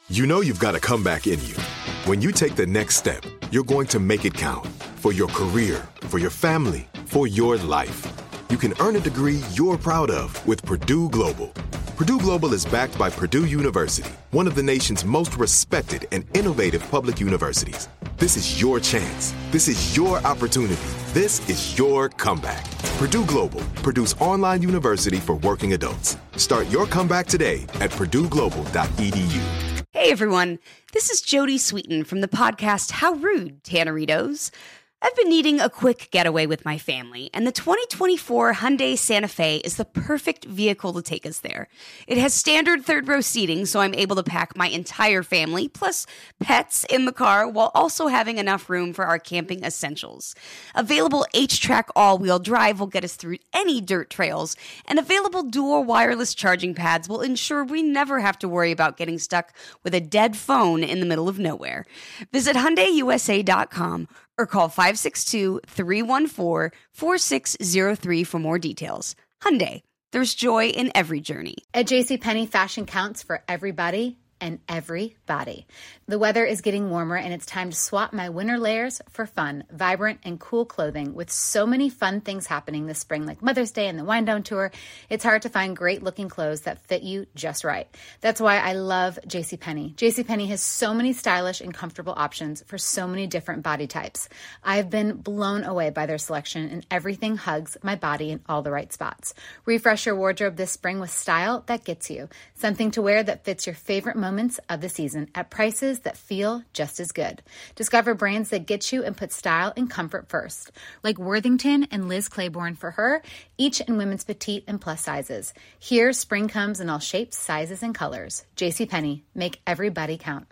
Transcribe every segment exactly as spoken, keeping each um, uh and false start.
You know you've got a comeback in you. When you take the next step, you're going to make it count. For your career, for your family, for your life. You can earn a degree you're proud of with Purdue Global. Purdue Global is backed by Purdue University, one of the nation's most respected and innovative public universities. This is your chance. This is your opportunity. This is your comeback. Purdue Global, Purdue's online university for working adults. Start your comeback today at purdue global dot e d u. Hey everyone, this is Jodie Sweetin from the podcast How Rude, Tanneritos. I've been needing a quick getaway with my family, and the twenty twenty-four Hyundai Santa Fe is the perfect vehicle to take us there. It has standard third-row seating, so I'm able to pack my entire family, plus pets, in the car, while also having enough room for our camping essentials. Available H-Track all-wheel drive will get us through any dirt trails, and available dual wireless charging pads will ensure we never have to worry about getting stuck with a dead phone in the middle of nowhere. Visit Hyundai U S A dot com or call five six two, three one four, four six zero three for more details. Hyundai, there's joy in every journey. At JCPenney, fashion counts for everybody and everybody. The weather is getting warmer, and it's time to swap my winter layers for fun, vibrant, and cool clothing. With so many fun things happening this spring, like Mother's Day and the Wind Down Tour, it's hard to find great-looking clothes that fit you just right. That's why I love JCPenney. JCPenney has so many stylish and comfortable options for so many different body types. I've been blown away by their selection, and everything hugs my body in all the right spots. Refresh your wardrobe this spring with style that gets you. Something to wear that fits your favorite moments of the season at prices that feel just as good. Discover brands that get you and put style and comfort first, like Worthington and Liz Claiborne for her, each in women's petite and plus sizes. Here, spring comes in all shapes, sizes, and colors. JCPenney, make everybody count.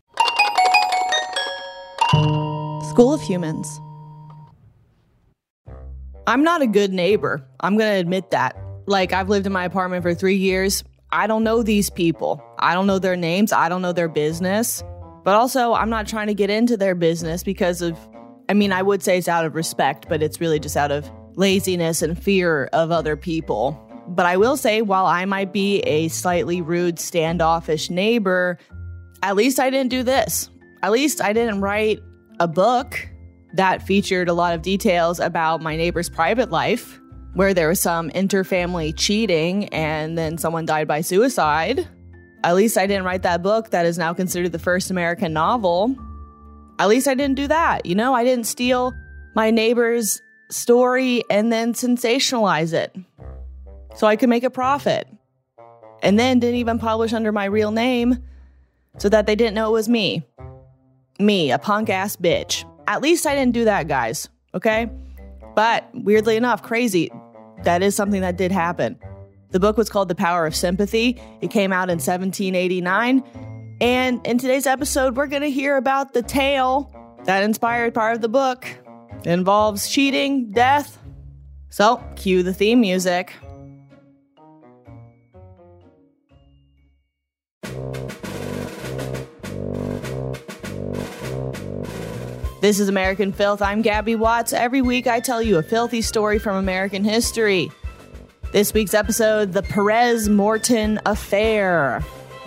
School of Humans. I'm not a good neighbor. I'm going to admit that. Like, I've lived in my apartment for three years. I don't know these people. I don't know their names. I don't know their business. But also, I'm not trying to get into their business because of, I mean, I would say it's out of respect, but it's really just out of laziness and fear of other people. But I will say, while I might be a slightly rude, standoffish neighbor, at least I didn't do this. At least I didn't write a book that featured a lot of details about my neighbor's private life, where there was some interfamily cheating and then someone died by suicide. At least I didn't write that book that is now considered the first American novel. At least I didn't do that. You know, I didn't steal my neighbor's story and then sensationalize it so I could make a profit. And then didn't even publish under my real name so that they didn't know it was me. Me, a punk-ass bitch. At least I didn't do that, guys, okay? But weirdly enough, crazy, that is something that did happen. The book was called The Power of Sympathy. It came out in seventeen eighty-nine. And in today's episode, we're going to hear about the tale that inspired part of the book. It involves cheating, death. So, cue the theme music. This is American Filth. I'm Gabby Watts. Every week I tell you a filthy story from American history. This week's episode, the Perez Morton Affair.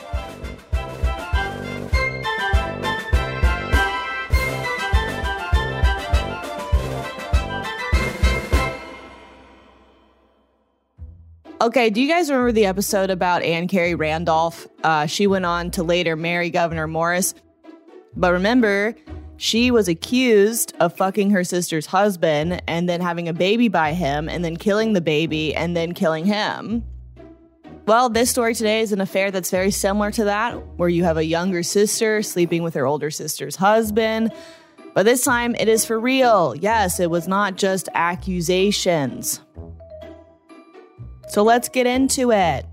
Okay, do you guys remember the episode about Ann Carey Randolph? Uh, she went on to later marry Gouverneur Morris. But remember, she was accused of fucking her sister's husband and then having a baby by him and then killing the baby and then killing him. Well, this story today is an affair that's very similar to that, where you have a younger sister sleeping with her older sister's husband. But this time it is for real. Yes, it was not just accusations. So let's get into it.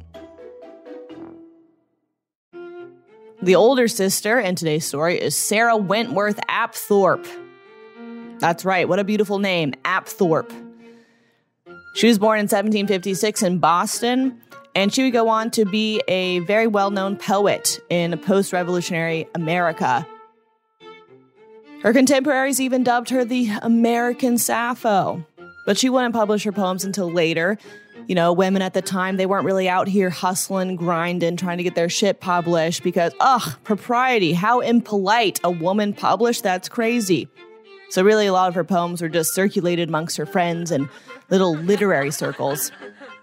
The older sister in today's story is Sarah Wentworth Apthorpe. That's right, what a beautiful name, Apthorpe. She was born in seventeen fifty-six in Boston, and she would go on to be a very well-known poet in post-revolutionary America. Her contemporaries even dubbed her the American Sappho, but she wouldn't publish her poems until later, You know, women at the time, they weren't really out here hustling, grinding, trying to get their shit published because, ugh, propriety, how impolite. A woman published? That's crazy. So really, a lot of her poems were just circulated amongst her friends and little literary circles.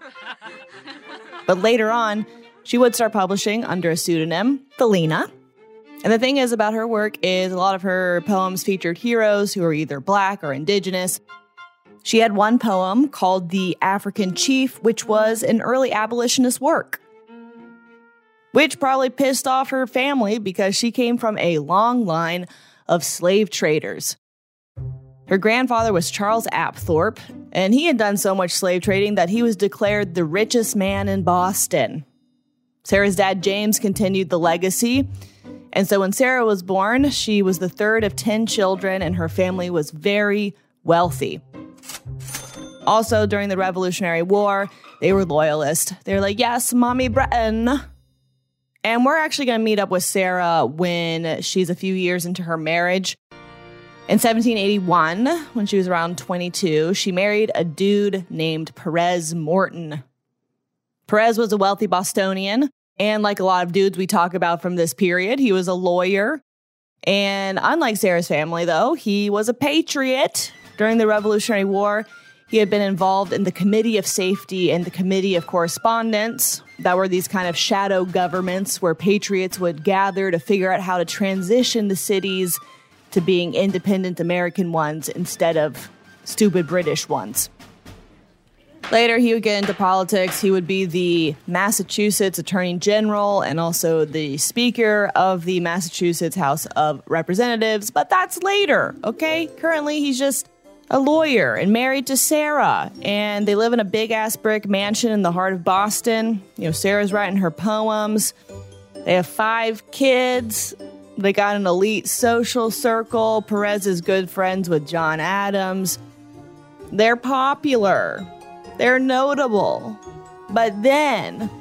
But later on, she would start publishing under a pseudonym, Felina. And the thing is about her work is a lot of her poems featured heroes who were either Black or Indigenous. She had one poem called The African Chief, which was an early abolitionist work, which probably pissed off her family because she came from a long line of slave traders. Her grandfather was Charles Apthorpe, and he had done so much slave trading that he was declared the richest man in Boston. Sarah's dad, James, continued the legacy. And so when Sarah was born, she was the third of ten children, and her family was very wealthy. Also, during the Revolutionary War, they were loyalist. They were like, yes, Mommy Breton. And we're actually going to meet up with Sarah when she's a few years into her marriage. In seventeen eighty-one, when she was around twenty-two, she married a dude named Perez Morton. Perez was a wealthy Bostonian. And like a lot of dudes we talk about from this period, he was a lawyer. And unlike Sarah's family, though, he was a patriot. During the Revolutionary War, he had been involved in the Committee of Safety and the Committee of Correspondence. That were these kind of shadow governments where patriots would gather to figure out how to transition the cities to being independent American ones instead of stupid British ones. Later, he would get into politics. He would be the Massachusetts Attorney General and also the Speaker of the Massachusetts House of Representatives. But that's later, okay? Currently, he's just a lawyer and married to Sarah. And they live in a big-ass brick mansion in the heart of Boston. You know, Sarah's writing her poems. They have five kids. They got an elite social circle. Perez is good friends with John Adams. They're popular. They're notable. But then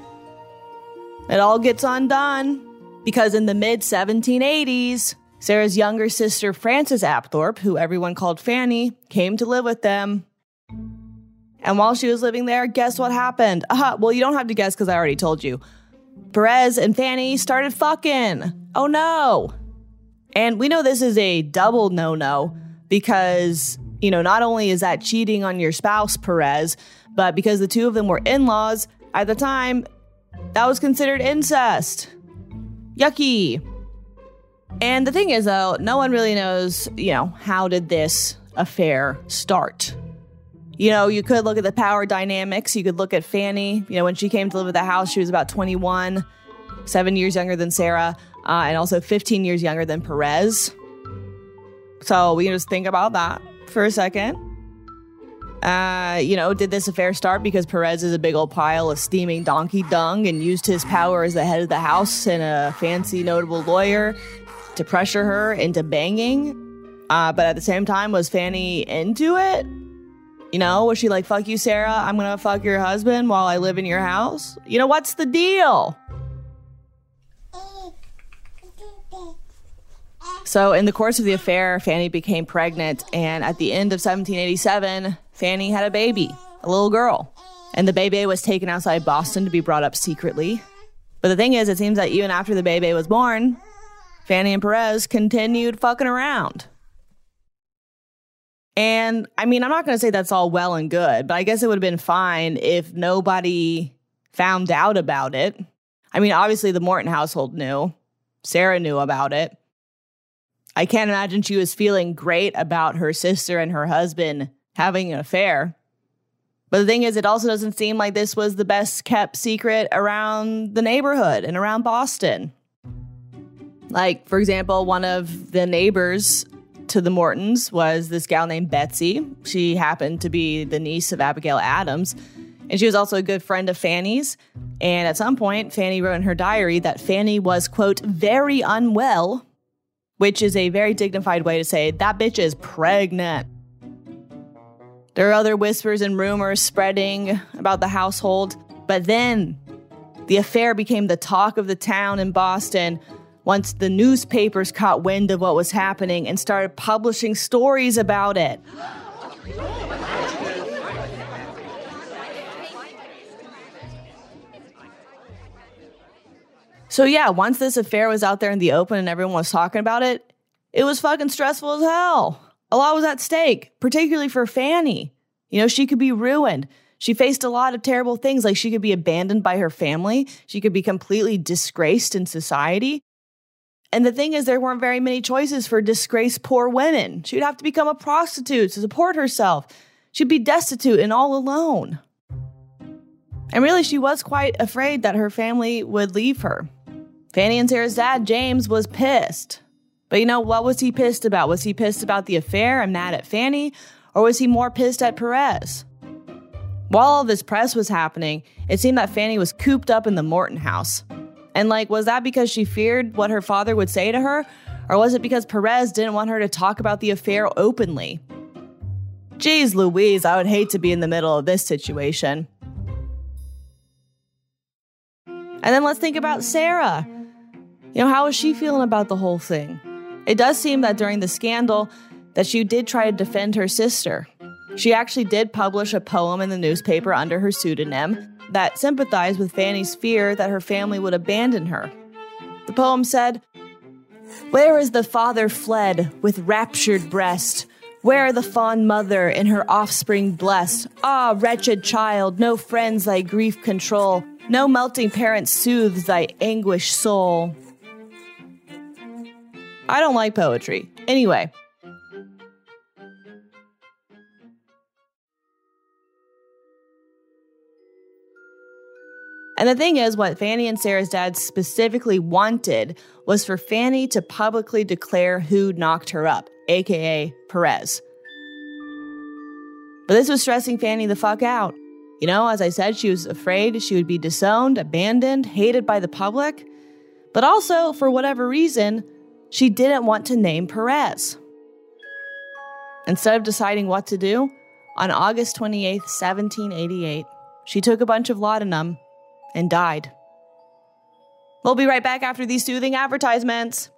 it all gets undone because in the mid seventeen eighties, Sarah's younger sister, Frances Apthorpe, who everyone called Fanny, came to live with them. And while she was living there, guess what happened? Uh, well, you don't have to guess because I already told you. Perez and Fanny started fucking. Oh no. And we know this is a double no-no because, you know, not only is that cheating on your spouse, Perez, but because the two of them were in-laws at the time, that was considered incest. Yucky. And the thing is, though, no one really knows, you know, how did this affair start? You know, you could look at the power dynamics. You could look at Fanny. You know, when she came to live at the house, she was about twenty-one, seven years younger than Sarah, uh, and also fifteen years younger than Perez. So we can just think about that for a second. Uh, you know, did this affair start because Perez is a big old pile of steaming donkey dung and used his power as the head of the house and a fancy, notable lawyer to pressure her into banging? Uh, but at the same time, was Fanny into it? You know, was she like, fuck you, Sarah, I'm gonna fuck your husband while I live in your house? You know, what's the deal? So in the course of the affair, Fanny became pregnant, and at the end of seventeen eighty-seven, Fanny had a baby, a little girl. And the baby was taken outside Boston to be brought up secretly. But the thing is, it seems that even after the baby was born, Fanny and Perez continued fucking around. And, I mean, I'm not going to say that's all well and good, but I guess it would have been fine if nobody found out about it. I mean, obviously the Morton household knew. Sarah knew about it. I can't imagine she was feeling great about her sister and her husband having an affair. But the thing is, it also doesn't seem like this was the best kept secret around the neighborhood and around Boston. Like, for example, one of the neighbors to the Mortons was this gal named Betsy. She happened to be the niece of Abigail Adams, and she was also a good friend of Fanny's. And at some point, Fanny wrote in her diary that Fanny was, quote, very unwell, which is a very dignified way to say that bitch is pregnant. There are other whispers and rumors spreading about the household, but then the affair became the talk of the town in Boston once the newspapers caught wind of what was happening and started publishing stories about it. So yeah, once this affair was out there in the open and everyone was talking about it, it was fucking stressful as hell. A lot was at stake, particularly for Fanny. You know, she could be ruined. She faced a lot of terrible things, like she could be abandoned by her family. She could be completely disgraced in society. And the thing is, there weren't very many choices for disgraced poor women. She'd have to become a prostitute to support herself. She'd be destitute and all alone. And really, she was quite afraid that her family would leave her. Fanny and Sarah's dad, James, was pissed. But you know, what was he pissed about? Was he pissed about the affair and mad at Fanny? Or was he more pissed at Perez? While all this press was happening, it seemed that Fanny was cooped up in the Morton house. And like, was that because she feared what her father would say to her? Or was it because Perez didn't want her to talk about the affair openly? Jeez Louise, I would hate to be in the middle of this situation. And then let's think about Sarah. You know, how was she feeling about the whole thing? It does seem that during the scandal that she did try to defend her sister. She actually did publish a poem in the newspaper under her pseudonym that sympathized with Fanny's fear that her family would abandon her. The poem said, "Where is the father fled with raptured breast? Where the fond mother in her offspring blessed? Ah, wretched child, no friends thy grief control. No melting parent soothes thy anguished soul." I don't like poetry. Anyway. And the thing is, what Fanny and Sarah's dad specifically wanted was for Fanny to publicly declare who knocked her up, aka Perez. But this was stressing Fanny the fuck out. You know, as I said, she was afraid she would be disowned, abandoned, hated by the public. But also, for whatever reason, she didn't want to name Perez. Instead of deciding what to do, on August twenty-eighth, seventeen eighty-eight, she took a bunch of laudanum and died. We'll be right back after these soothing advertisements.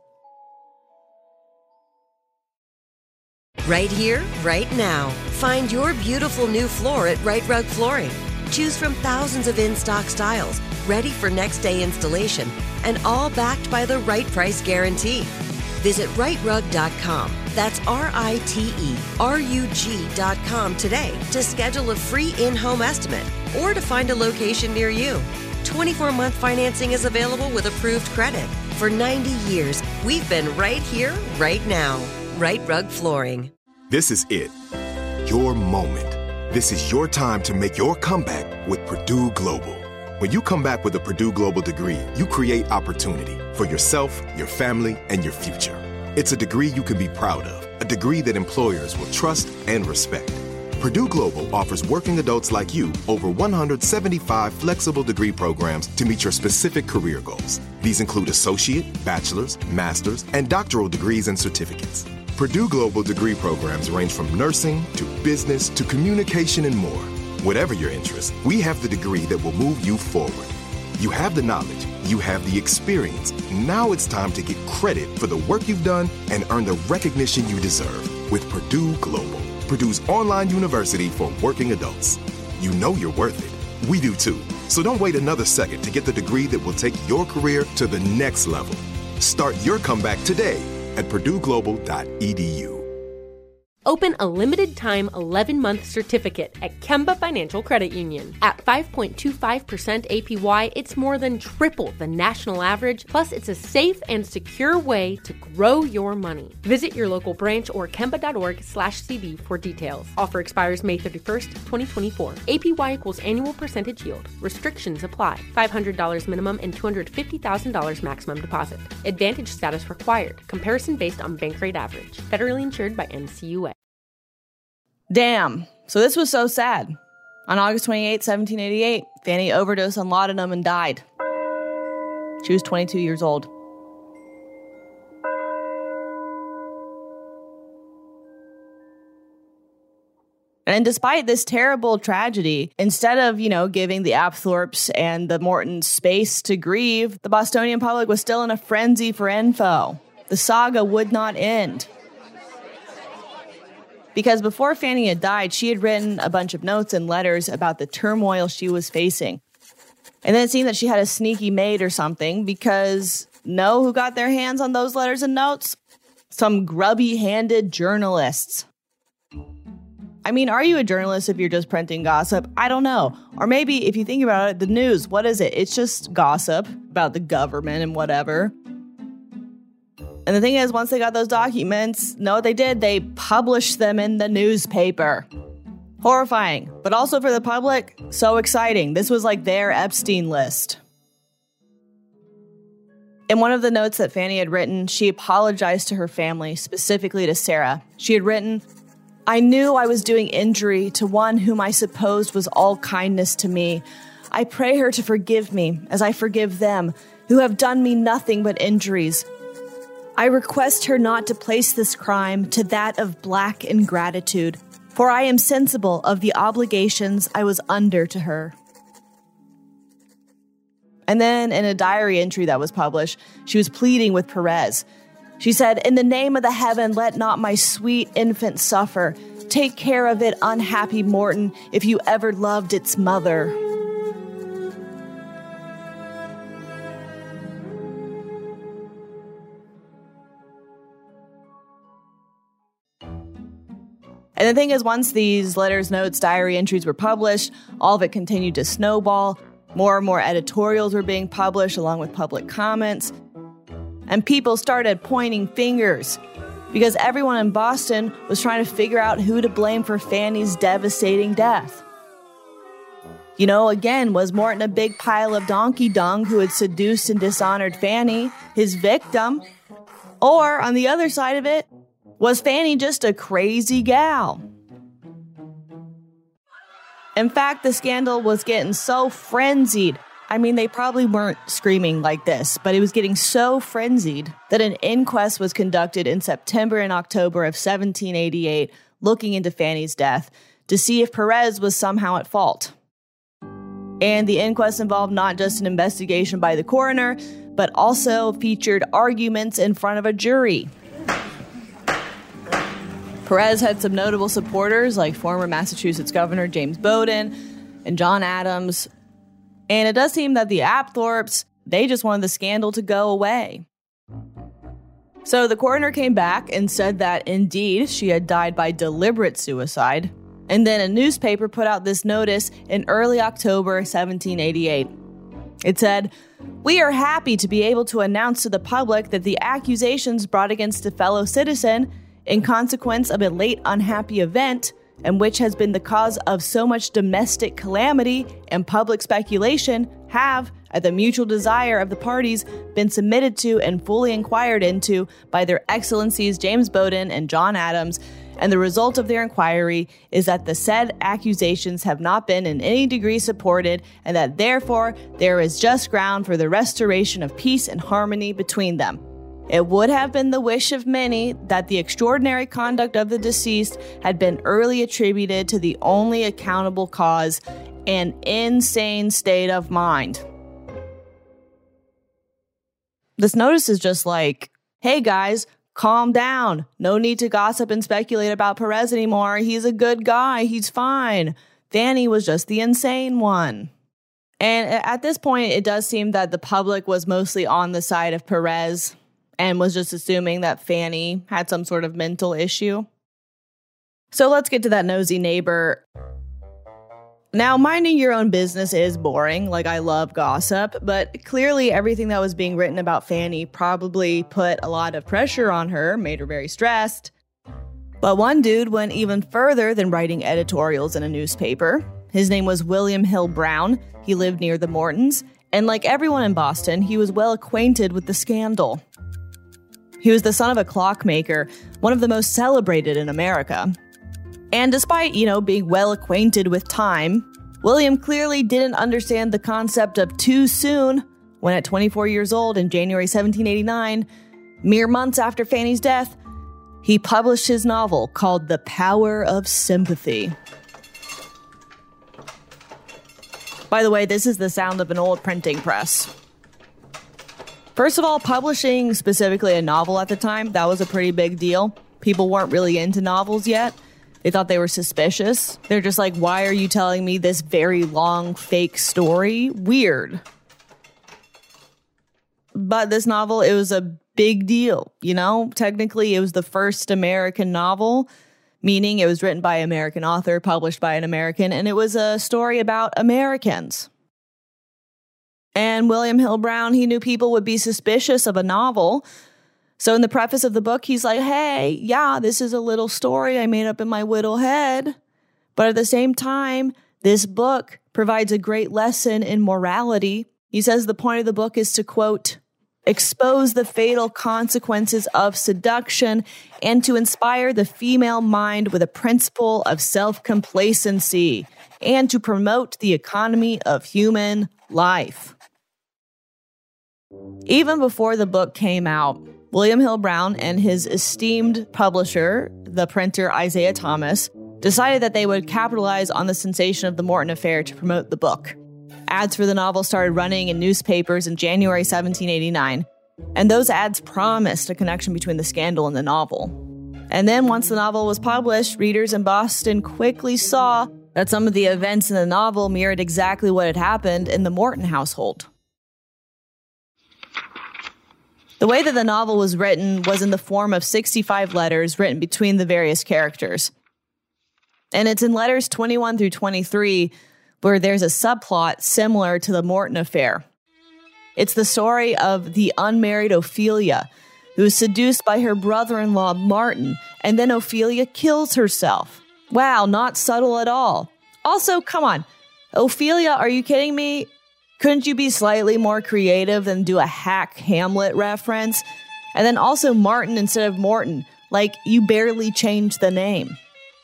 Right here, right now. Find your beautiful new floor at Right Rug Flooring. Choose from thousands of in-stock styles, ready for next day installation, and all backed by the right price guarantee. Visit right rug dot com. That's R I T E R U G dot com today to schedule a free in-home estimate or to find a location near you. twenty-four month financing is available with approved credit. For ninety years, we've been right here, right now. Right Rug Flooring. This is it. Your moment. This is your time to make your comeback with Purdue Global. When you come back with a Purdue Global degree, you create opportunity for yourself, your family, and your future. It's a degree you can be proud of, a degree that employers will trust and respect. Purdue Global offers working adults like you over one hundred seventy-five flexible degree programs to meet your specific career goals. These include associate, bachelor's, master's, and doctoral degrees and certificates. Purdue Global degree programs range from nursing to business to communication and more. Whatever your interest, we have the degree that will move you forward. You have the knowledge, you have the experience. Now it's time to get credit for the work you've done and earn the recognition you deserve with Purdue Global, Purdue's online university for working adults. You know you're worth it. We do too. So don't wait another second to get the degree that will take your career to the next level. Start your comeback today at purdue global dot e d u. Open a limited-time eleven-month certificate at Kemba Financial Credit Union. At five point two five percent A P Y, it's more than triple the national average, plus it's a safe and secure way to grow your money. Visit your local branch or kemba.org slash CD for details. Offer expires May thirty-first, twenty twenty-four. A P Y equals annual percentage yield. Restrictions apply. five hundred dollars minimum and two hundred fifty thousand dollars maximum deposit. Advantage status required. Comparison based on bank rate average. Federally insured by N C U A. Damn. So this was so sad. On August twenty-eighth, seventeen eighty-eight, Fanny overdosed on laudanum and died. She was twenty-two years old. And despite this terrible tragedy, instead of, you know, giving the Apthorpes and the Mortons space to grieve, the Bostonian public was still in a frenzy for info. The saga would not end. Because before Fanny had died, she had written a bunch of notes and letters about the turmoil she was facing. And then it seemed that she had a sneaky maid or something, because know who got their hands on those letters and notes? Some grubby-handed journalists. I mean, are you a journalist if you're just printing gossip? I don't know. Or maybe if you think about it, the news, what is it? It's just gossip about the government and whatever. And the thing is, once they got those documents, know what they did? They published them in the newspaper. Horrifying, but also for the public, so exciting. This was like their Epstein list. In one of the notes that Fanny had written, she apologized to her family, specifically to Sarah. She had written, "I knew I was doing injury to one whom I supposed was all kindness to me. I pray her to forgive me, as I forgive them, who have done me nothing but injuries. I request her not to place this crime to that of black ingratitude, for I am sensible of the obligations I was under to her." And then in a diary entry that was published, she was pleading with Perez. She said, "In the name of the heaven, let not my sweet infant suffer. Take care of it, unhappy Morton, if you ever loved its mother." And the thing is, once these letters, notes, diary entries were published, all of it continued to snowball. More and more editorials were being published along with public comments. And people started pointing fingers because everyone in Boston was trying to figure out who to blame for Fanny's devastating death. You know, again, was Morton a big pile of donkey dung who had seduced and dishonored Fanny, his victim? Or, on the other side of it, was Fanny just a crazy gal? In fact, the scandal was getting so frenzied. I mean, they probably weren't screaming like this, but it was getting so frenzied that an inquest was conducted in September and October of seventeen eighty-eight, looking into Fanny's death to see if Perez was somehow at fault. And the inquest involved not just an investigation by the coroner, but also featured arguments in front of a jury. Perez had some notable supporters like former Massachusetts Governor James Bowdoin and John Adams. And it does seem that the Apthorpes, they just wanted the scandal to go away. So the coroner came back and said that indeed she had died by deliberate suicide. And then a newspaper put out this notice in early October seventeen eighty-eight. It said, "We are happy to be able to announce to the public that the accusations brought against a fellow citizen in consequence of a late unhappy event, and which has been the cause of so much domestic calamity and public speculation, have, at the mutual desire of the parties, been submitted to and fully inquired into by their excellencies James Bowdoin and John Adams, and the result of their inquiry is that the said accusations have not been in any degree supported, and that therefore there is just ground for the restoration of peace and harmony between them. It would have been the wish of many that the extraordinary conduct of the deceased had been early attributed to the only accountable cause, an insane state of mind." This notice is just like, hey guys, calm down. No need to gossip and speculate about Perez anymore. He's a good guy. He's fine. Fanny was just the insane one. And at this point, it does seem that the public was mostly on the side of Perez and was just assuming that Fanny had some sort of mental issue. So let's get to that nosy neighbor. Now, minding your own business is boring, like I love gossip, but clearly everything that was being written about Fanny probably put a lot of pressure on her, made her very stressed. But one dude went even further than writing editorials in a newspaper. His name was William Hill Brown. He lived near the Mortons, and like everyone in Boston, he was well acquainted with the scandal. He was the son of a clockmaker, one of the most celebrated in America. And despite, you know, being well acquainted with time, William clearly didn't understand the concept of too soon when at twenty-four years old in January seventeen eighty-nine, mere months after Fanny's death, he published his novel called The Power of Sympathy. By the way, this is the sound of an old printing press. First of all, publishing specifically a novel at the time, that was a pretty big deal. People weren't really into novels yet. They thought they were suspicious. They're just like, why are you telling me this very long fake story? Weird. But this novel, it was a big deal, you know? Technically, it was the first American novel, meaning it was written by an American author, published by an American, and it was a story about Americans. And William Hill Brown, he knew people would be suspicious of a novel. So in the preface of the book, he's like, hey, yeah, this is a little story I made up in my little head. But at the same time, this book provides a great lesson in morality. He says the point of the book is to, quote, expose the fatal consequences of seduction and to inspire the female mind with a principle of self-complacency and to promote the economy of human life. Even before the book came out, William Hill Brown and his esteemed publisher, the printer Isaiah Thomas, decided that they would capitalize on the sensation of the Morton affair to promote the book. Ads for the novel started running in newspapers in January seventeen eighty-nine, and those ads promised a connection between the scandal and the novel. And then once the novel was published, readers in Boston quickly saw that some of the events in the novel mirrored exactly what had happened in the Morton household. The way that the novel was written was in the form of sixty-five letters written between the various characters. And it's in letters twenty-one through twenty-three where there's a subplot similar to the Morton affair. It's the story of the unmarried Ophelia, who is seduced by her brother-in-law Martin, and then Ophelia kills herself. Wow, not subtle at all. Also, come on, Ophelia, are you kidding me? Couldn't you be slightly more creative than do a hack Hamlet reference? And then also Martin instead of Morton. Like, you barely changed the name.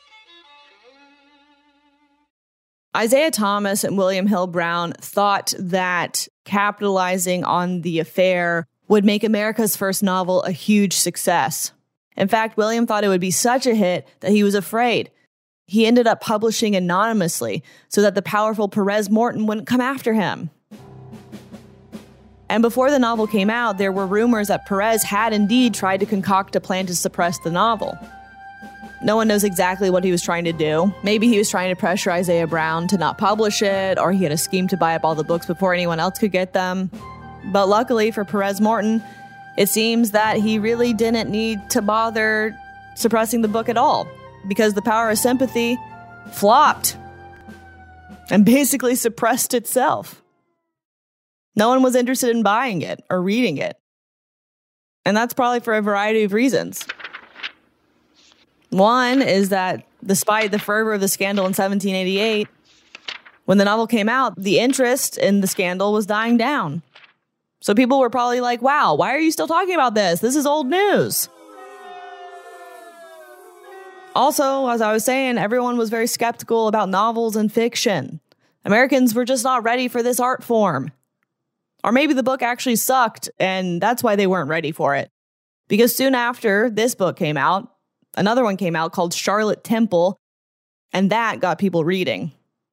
Isaiah Thomas and William Hill Brown thought that capitalizing on the affair would make America's first novel a huge success. In fact, William thought it would be such a hit that he was afraid. He ended up publishing anonymously so that the powerful Perez Morton wouldn't come after him. And before the novel came out, there were rumors that Perez had indeed tried to concoct a plan to suppress the novel. No one knows exactly what he was trying to do. Maybe he was trying to pressure Isaiah Brown to not publish it, or he had a scheme to buy up all the books before anyone else could get them. But luckily for Perez Morton, it seems that he really didn't need to bother suppressing the book at all, because The Power of Sympathy flopped and basically suppressed itself. No one was interested in buying it or reading it. And that's probably for a variety of reasons. One is that despite the fervor of the scandal in seventeen eighty-eight, when the novel came out, the interest in the scandal was dying down. So people were probably like, wow, why are you still talking about this? This is old news. Also, as I was saying, everyone was very skeptical about novels and fiction. Americans were just not ready for this art form. Or maybe the book actually sucked, and that's why they weren't ready for it. Because soon after this book came out, another one came out called Charlotte Temple, and that got people reading.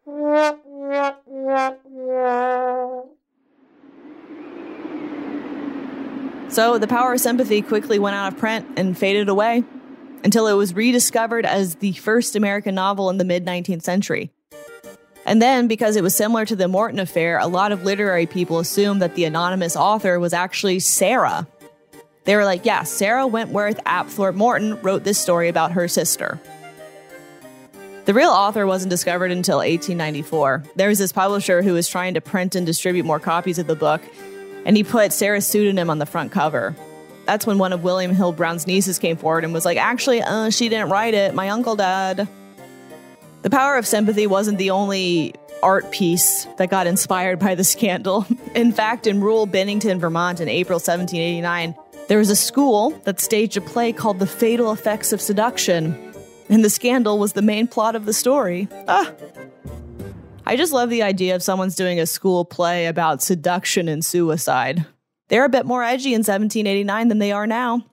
So The Power of Sympathy quickly went out of print and faded away until it was rediscovered as the first American novel in the mid-nineteenth century. And then, because it was similar to the Morton affair, a lot of literary people assumed that the anonymous author was actually Sarah. They were like, yeah, Sarah Wentworth Apthorpe Morton wrote this story about her sister. The real author wasn't discovered until eighteen ninety-four. There was this publisher who was trying to print and distribute more copies of the book, and he put Sarah's pseudonym on the front cover. That's when one of William Hill Brown's nieces came forward and was like, actually, uh, she didn't write it. My uncle did. The Power of Sympathy wasn't the only art piece that got inspired by the scandal. In fact, in rural Bennington, Vermont in April seventeen eighty-nine, there was a school that staged a play called The Fatal Effects of Seduction, and the scandal was the main plot of the story. Ah. I just love the idea of someone's doing a school play about seduction and suicide. They're a bit more edgy in seventeen eighty-nine than they are now.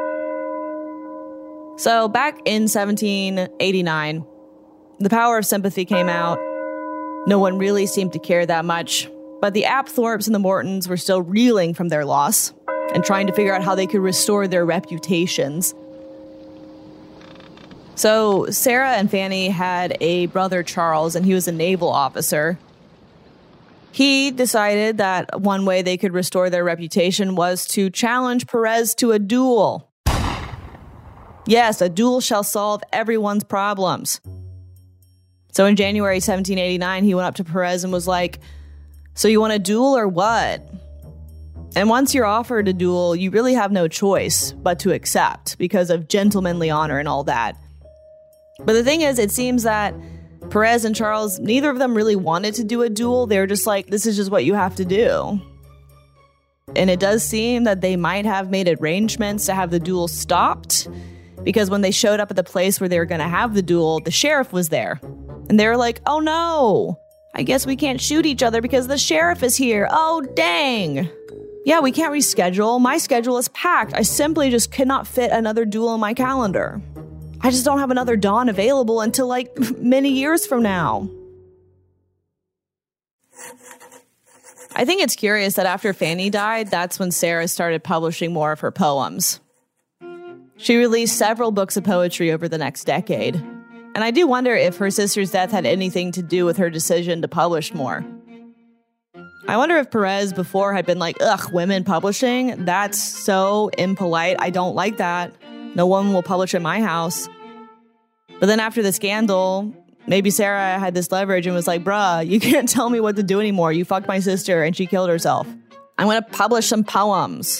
So back in seventeen eighty-nine, The Power of Sympathy came out. No one really seemed to care that much, but the Apthorpes and the Mortons were still reeling from their loss and trying to figure out how they could restore their reputations. So Sarah and Fanny had a brother, Charles, and he was a naval officer. He decided that one way they could restore their reputation was to challenge Perez to a duel. Yes, a duel shall solve everyone's problems. So in January seventeen eighty-nine, he went up to Perez and was like, "So you want a duel or what?" And once you're offered a duel, you really have no choice but to accept because of gentlemanly honor and all that. But the thing is, it seems that Perez and Charles, neither of them really wanted to do a duel. They were just like, this is just what you have to do. And it does seem that they might have made arrangements to have the duel stopped, because when they showed up at the place where they were going to have the duel, the sheriff was there. And they were like, oh no, I guess we can't shoot each other because the sheriff is here. Oh, dang. Yeah, we can't reschedule. My schedule is packed. I simply just cannot fit another duel in my calendar. I just don't have another Dawn available until like many years from now. I think it's curious that after Fanny died, that's when Sarah started publishing more of her poems. She released several books of poetry over the next decade. And I do wonder if her sister's death had anything to do with her decision to publish more. I wonder if Perez before had been like, ugh, women publishing? That's so impolite. I don't like that. No one will publish in my house. But then after the scandal, maybe Sarah had this leverage and was like, bruh, you can't tell me what to do anymore. You fucked my sister and she killed herself. I'm going to publish some poems.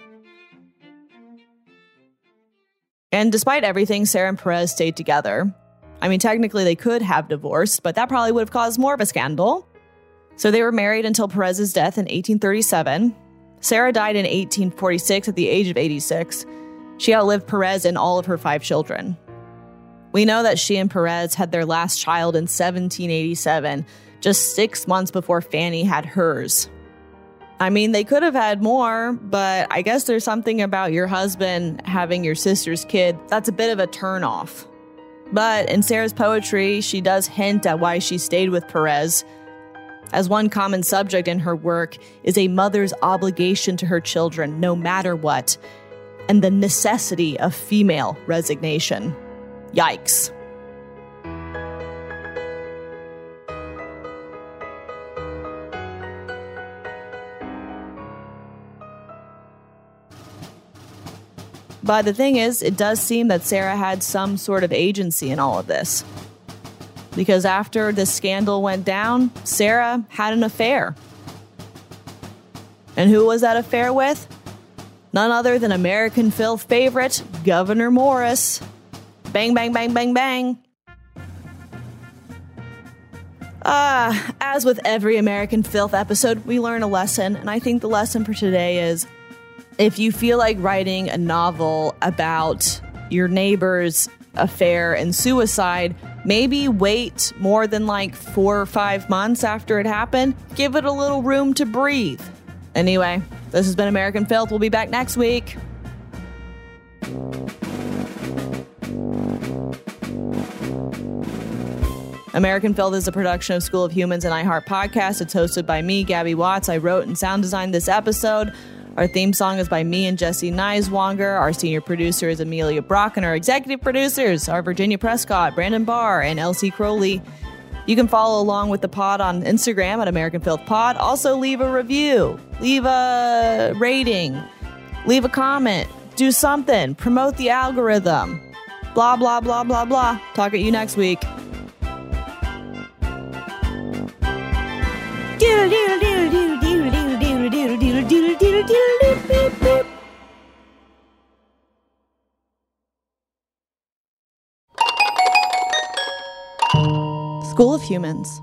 And despite everything, Sarah and Perez stayed together. I mean, technically they could have divorced, but that probably would have caused more of a scandal. So they were married until Perez's death in eighteen thirty-seven. Sarah died in eighteen forty-six at the age of eighty-six. She outlived Perez and all of her five children. We know that she and Perez had their last child in seventeen eighty-seven, just six months before Fanny had hers. I mean, they could have had more, but I guess there's something about your husband having your sister's kid that's a bit of a turnoff. But in Sarah's poetry, she does hint at why she stayed with Perez, as one common subject in her work is a mother's obligation to her children, no matter what, and the necessity of female resignation. Yikes. But the thing is, it does seem that Sarah had some sort of agency in all of this. Because after the scandal went down, Sarah had an affair. And who was that affair with? None other than American Filth favorite, Gouverneur Morris. Bang, bang, bang, bang, bang. Ah, uh, as with every American Filth episode, we learn a lesson. And I think the lesson for today is, if you feel like writing a novel about your neighbor's affair and suicide, maybe wait more than like four or five months after it happened. Give it a little room to breathe. Anyway, this has been American Filth. We'll be back next week. American Filth is a production of School of Humans and iHeart Podcast. It's hosted by me, Gabby Watts. I wrote and sound designed this episode. Our theme song is by me and Jesse Neiswanger. Our senior producer is Amelia Brock, and our executive producers are Virginia Prescott, Brandon Barr, and Elsie Crowley. You can follow along with the pod on Instagram at American Filth Pod. Also, leave a review, leave a rating, leave a comment, do something, promote the algorithm. Blah, blah, blah, blah, blah. Talk at you next week. School of Humans.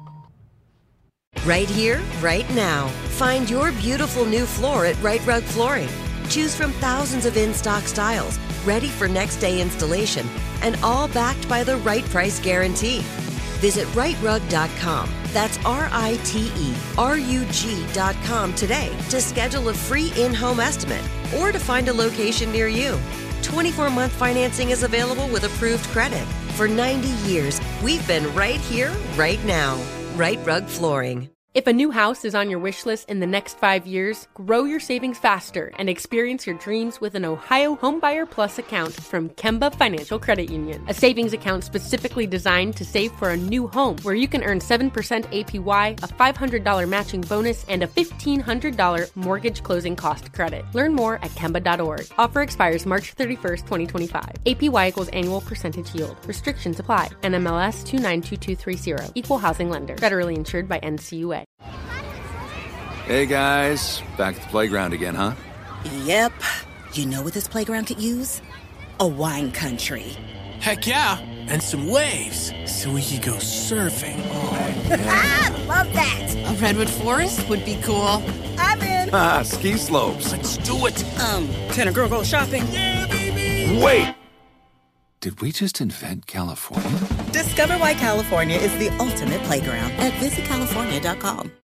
Right here, right now. Find your beautiful new floor at Right Rug Flooring. Choose from thousands of in-stock styles, ready for next day installation, and all backed by the right price guarantee. Visit right rug dot com. That's R I T E R U G dot com today to schedule a free in-home estimate or to find a location near you. twenty-four month financing is available with approved credit. For ninety years, we've been right here, right now. Right Rug Flooring. If a new house is on your wish list in the next five years, grow your savings faster and experience your dreams with an Ohio Homebuyer Plus account from Kemba Financial Credit Union. A savings account specifically designed to save for a new home, where you can earn seven percent A P Y, a five hundred dollars matching bonus, and a fifteen hundred dollars mortgage closing cost credit. Learn more at Kemba dot org. Offer expires March thirty-first, twenty twenty-five. A P Y equals annual percentage yield. Restrictions apply. N M L S two nine two two three zero. Equal housing lender. Federally insured by N C U A. Hey guys, back at the playground again, huh? Yep. You know what this playground could use? A wine country. Heck yeah, and some waves, so we could go surfing. Oh, yeah. Ah, love that. A redwood forest would be cool. I'm in. Ah, ski slopes. Let's do it. Um, can a girl go shopping? Yeah, baby. Wait. Did we just invent California? Discover why California is the ultimate playground at visit california dot com.